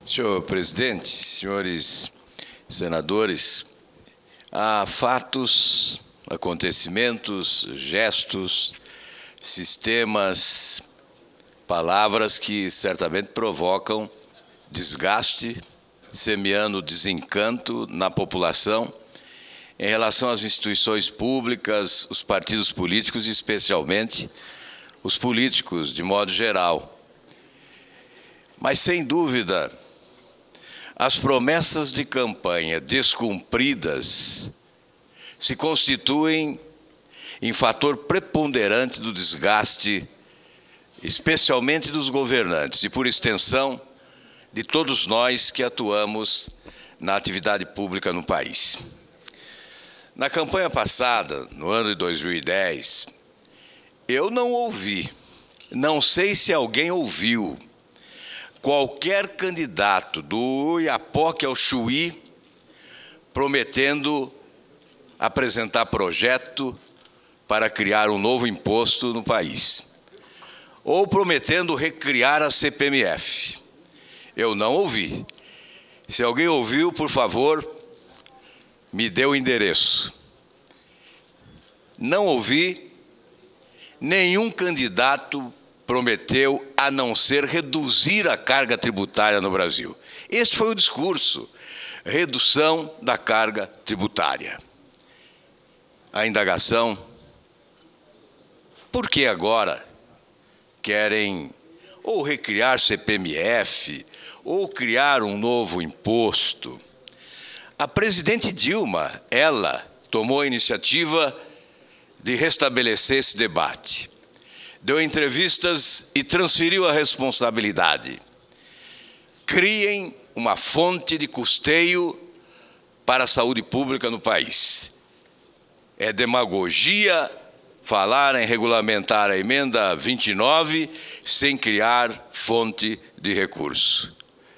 Senhor presidente, senhores senadores, há fatos, acontecimentos, gestos, sistemas, palavras que certamente provocam desgaste, semeando desencanto na população em relação às instituições públicas, os partidos políticos e, especialmente, os políticos, de modo geral. Mas, sem dúvida, as promessas de campanha descumpridas se constituem em fator preponderante do desgaste, especialmente dos governantes e, por extensão, de todos nós que atuamos na atividade pública no país. Na campanha passada, no ano de 2010, eu não ouvi, não sei se alguém ouviu, qualquer candidato do Oiapoque ao Chuí prometendo apresentar projeto para criar um novo imposto no país, ou prometendo recriar a CPMF. Eu não ouvi. Se alguém ouviu, por favor, me dê o endereço. Não ouvi. Nenhum candidato prometeu, a não ser reduzir a carga tributária no Brasil. Este foi o discurso: redução da carga tributária. A indagação: por que agora querem ou recriar CPMF ou criar um novo imposto? A presidente Dilma, ela tomou a iniciativa de restabelecer esse debate. Deu entrevistas e transferiu a responsabilidade. Criem uma fonte de custeio para a saúde pública no país. É demagogia falar em regulamentar a emenda 29 sem criar fonte de recurso.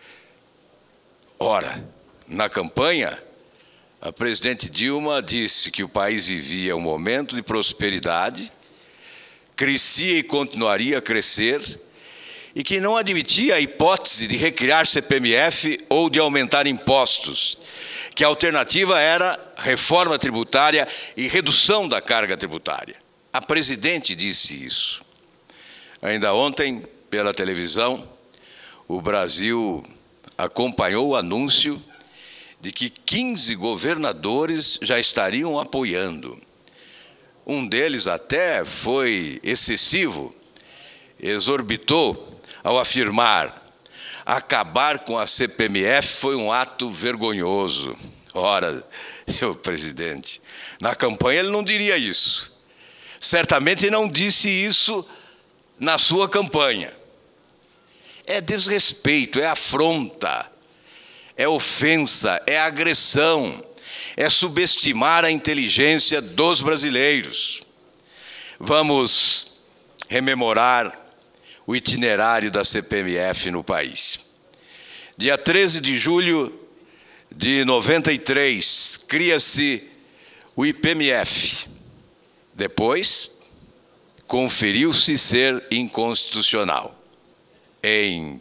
Ora, na campanha, a presidente Dilma disse que o país vivia um momento de prosperidade, crescia e continuaria a crescer, e que não admitia a hipótese de recriar CPMF ou de aumentar impostos, que a alternativa era reforma tributária e redução da carga tributária. A presidente disse isso. Ainda ontem, pela televisão, o Brasil acompanhou o anúncio de que 15 governadores já estariam apoiando. Um deles até foi excessivo, exorbitou ao afirmar: acabar com a CPMF foi um ato vergonhoso. Ora, senhor presidente, na campanha ele não diria isso. Certamente não disse isso na sua campanha. É desrespeito, é afronta, é ofensa, é agressão, é subestimar a inteligência dos brasileiros. Vamos rememorar o itinerário da CPMF no país. Dia 13 de julho de 93, cria-se o IPMF. Depois, conferiu-se ser inconstitucional. Em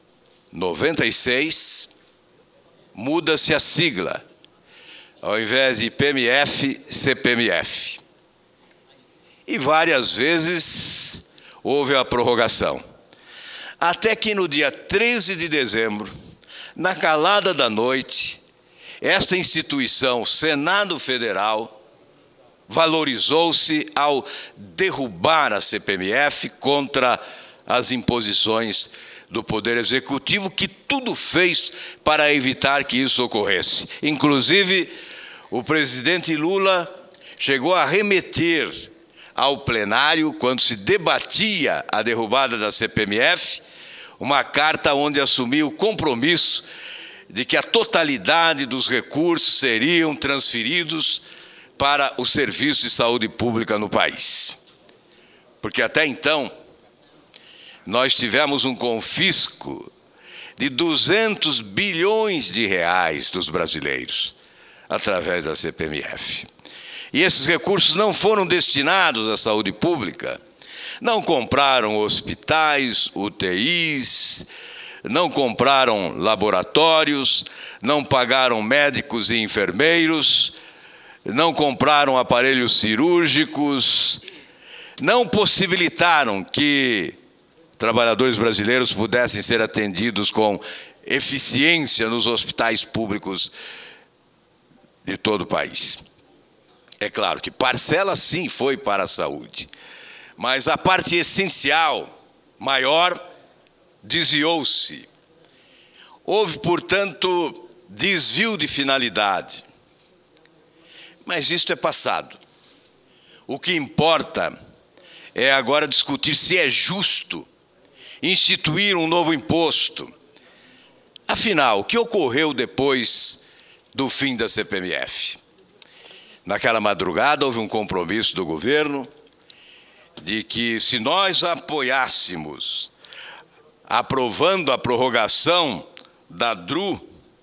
96, muda-se a sigla. Ao invés de IPMF, CPMF. E várias vezes houve a prorrogação. Até que no dia 13 de dezembro, na calada da noite, esta instituição, Senado Federal, valorizou-se ao derrubar a CPMF contra as imposições do Poder Executivo, que tudo fez para evitar que isso ocorresse. Inclusive, o presidente Lula chegou a remeter ao plenário, quando se debatia a derrubada da CPMF, uma carta onde assumia o compromisso de que a totalidade dos recursos seriam transferidos para o serviço de saúde pública no país. Porque até então, nós tivemos um confisco de 200 bilhões de reais dos brasileiros, através da CPMF. E esses recursos não foram destinados à saúde pública, não compraram hospitais, UTIs, não compraram laboratórios, não pagaram médicos e enfermeiros, não compraram aparelhos cirúrgicos, não possibilitaram que trabalhadores brasileiros pudessem ser atendidos com eficiência nos hospitais públicos de todo o país. É claro que parcela sim foi para a saúde, mas a parte essencial, maior, desviou-se. Houve, portanto, desvio de finalidade. Mas isto é passado. O que importa é agora discutir se é justo instituir um novo imposto. Afinal, o que ocorreu depois do fim da CPMF? Naquela madrugada houve um compromisso do governo de que, se nós apoiássemos, aprovando a prorrogação da DRU,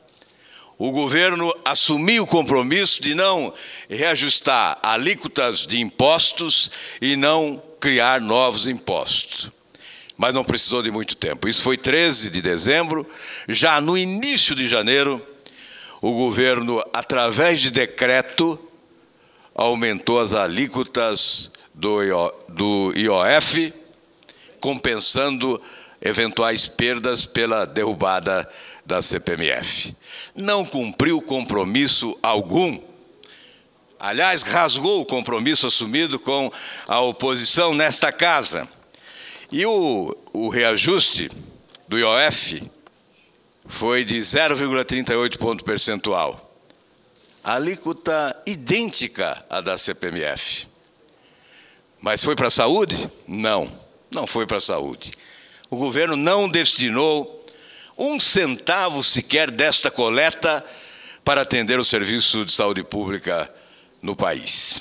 o governo assumiu o compromisso de não reajustar alíquotas de impostos e não criar novos impostos. Mas não precisou de muito tempo. Isso foi 13 de dezembro. Já no início de janeiro, o governo, através de decreto, aumentou as alíquotas do IOF, compensando eventuais perdas pela derrubada da CPMF. Não cumpriu compromisso algum. Aliás, rasgou o compromisso assumido com a oposição nesta casa. E o reajuste do IOF foi de 0,38 ponto percentual. Alíquota idêntica à da CPMF. Mas foi para a saúde? Não, não foi para a saúde. O governo não destinou um centavo sequer desta coleta para atender o serviço de saúde pública no país.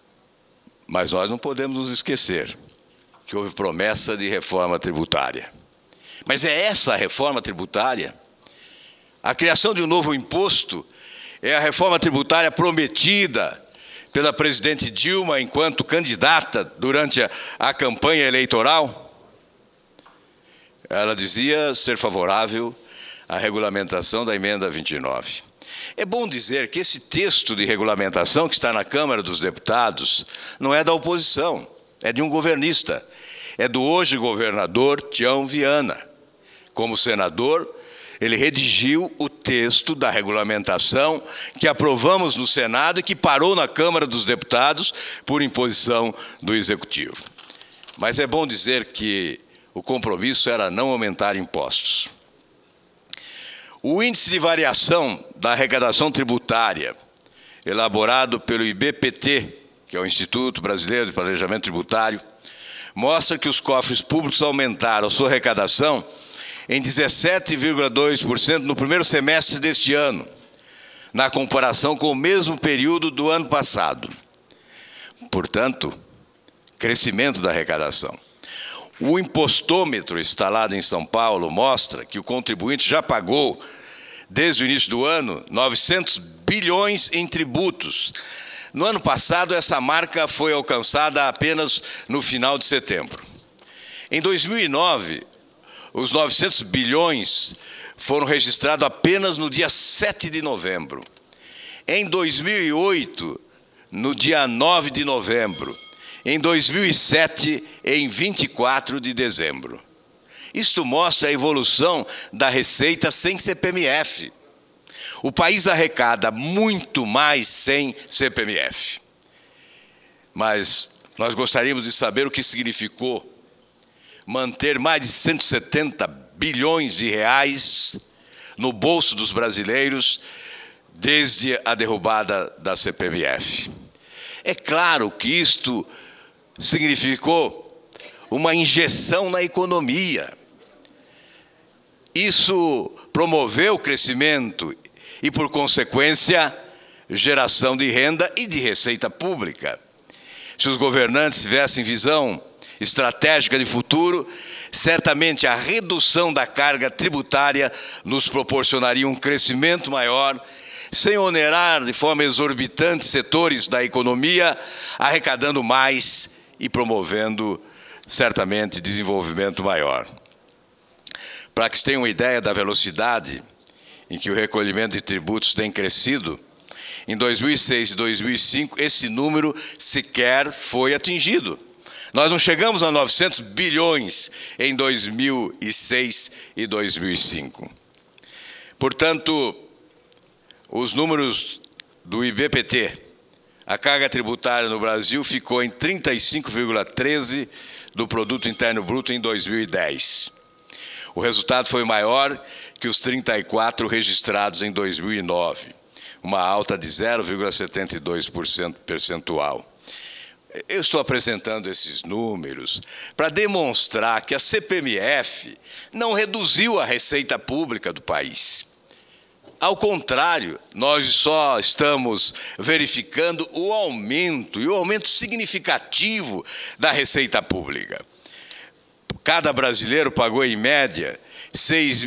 Mas nós não podemos nos esquecer que houve promessa de reforma tributária. Mas é essa a reforma tributária? A criação de um novo imposto é a reforma tributária prometida pela presidente Dilma enquanto candidata durante a campanha eleitoral? Ela dizia ser favorável à regulamentação da emenda 29. É bom dizer que esse texto de regulamentação que está na Câmara dos Deputados não é da oposição, é de um governista. É do hoje governador Tião Viana. Como senador, ele redigiu o texto da regulamentação que aprovamos no Senado e que parou na Câmara dos Deputados por imposição do Executivo. Mas é bom dizer que o compromisso era não aumentar impostos. O índice de variação da arrecadação tributária, elaborado pelo IBPT, que é o Instituto Brasileiro de Planejamento Tributário, mostra que os cofres públicos aumentaram sua arrecadação em 17,2% no primeiro semestre deste ano, na comparação com o mesmo período do ano passado. Portanto, crescimento da arrecadação. O impostômetro instalado em São Paulo mostra que o contribuinte já pagou, desde o início do ano, 900 bilhões em tributos. No ano passado, essa marca foi alcançada apenas no final de setembro. Em 2009, os 900 bilhões foram registrados apenas no dia 7 de novembro. Em 2008, no dia 9 de novembro. Em 2007, em 24 de dezembro. Isto mostra a evolução da receita sem CPMF. O país arrecada muito mais sem CPMF. Mas nós gostaríamos de saber o que significou manter mais de 170 bilhões de reais no bolso dos brasileiros desde a derrubada da CPMF. É claro que isto significou uma injeção na economia. Isso promoveu o crescimento e, por consequência, geração de renda e de receita pública. Se os governantes tivessem visão estratégica de futuro, certamente a redução da carga tributária nos proporcionaria um crescimento maior, sem onerar de forma exorbitante setores da economia, arrecadando mais e promovendo, certamente, desenvolvimento maior. Para que se tenha uma ideia da velocidade em que o recolhimento de tributos tem crescido, em 2006 e 2005, esse número sequer foi atingido. Nós não chegamos a 900 bilhões em 2006 e 2005. Portanto, os números do IBPT, a carga tributária no Brasil ficou em 35,13% do Produto Interno Bruto em 2010. O resultado foi maior que os 34% registrados em 2009, uma alta de 0,72% percentual. Eu estou apresentando esses números para demonstrar que a CPMF não reduziu a receita pública do país. Ao contrário, nós só estamos verificando o aumento, e o aumento significativo da receita pública. Cada brasileiro pagou, em média, R$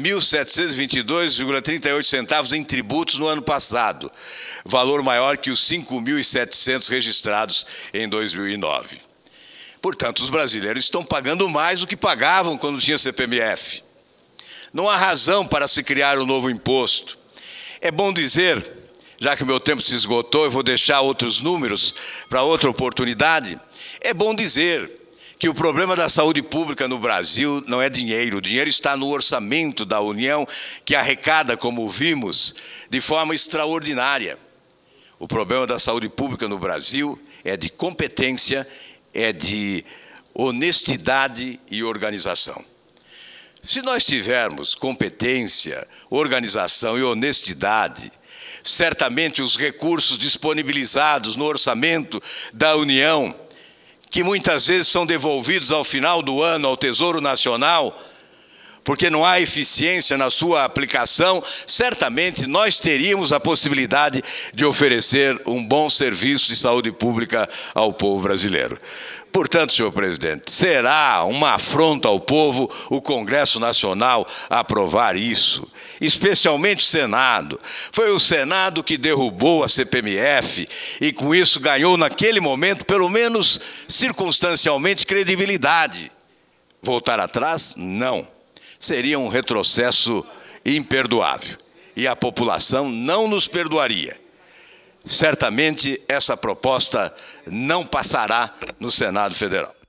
6.722,38 centavos em tributos no ano passado, valor maior que os 5.700 registrados em 2009. Portanto, os brasileiros estão pagando mais do que pagavam quando tinha CPMF. Não há razão para se criar um novo imposto. É bom dizer, já que o meu tempo se esgotou, eu vou deixar outros números para outra oportunidade, é bom dizer que o problema da saúde pública no Brasil não é dinheiro. O dinheiro está no orçamento da União, que arrecada, como vimos, de forma extraordinária. O problema da saúde pública no Brasil é de competência, é de honestidade e organização. Se nós tivermos competência, organização e honestidade, certamente os recursos disponibilizados no orçamento da União, que muitas vezes são devolvidos ao final do ano ao Tesouro Nacional, porque não há eficiência na sua aplicação, certamente nós teríamos a possibilidade de oferecer um bom serviço de saúde pública ao povo brasileiro. Portanto, senhor presidente, será uma afronta ao povo o Congresso Nacional aprovar isso, especialmente o Senado. Foi o Senado que derrubou a CPMF e, com isso, ganhou naquele momento, pelo menos circunstancialmente, credibilidade. Voltar atrás? Não. Seria um retrocesso imperdoável. E a população não nos perdoaria. Certamente essa proposta não passará no Senado Federal.